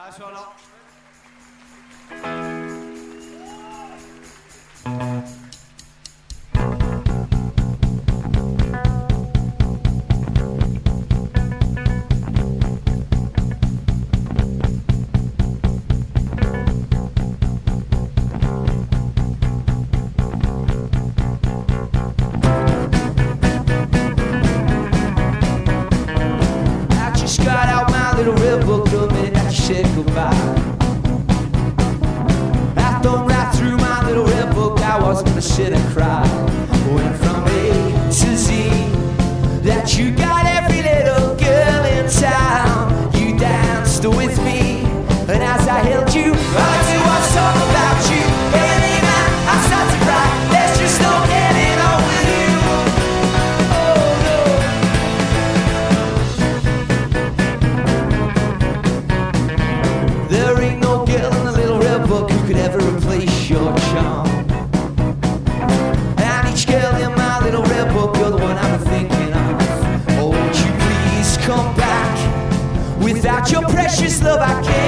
Nice one, up. I thumbed right through my little red book. I was gonna sit and cry. Went from A to Z. That you got every little girl in town. You danced with me, and as I held you, I do want to talk about you. Any man, I start to cry. There's just no getting on with you. Oh no. There ain't no girl in the little red book who could ever replace your charm. And each girl in my little red book, you're the one I'm thinking of. Oh, won't you please come back? Without your precious love, I can't.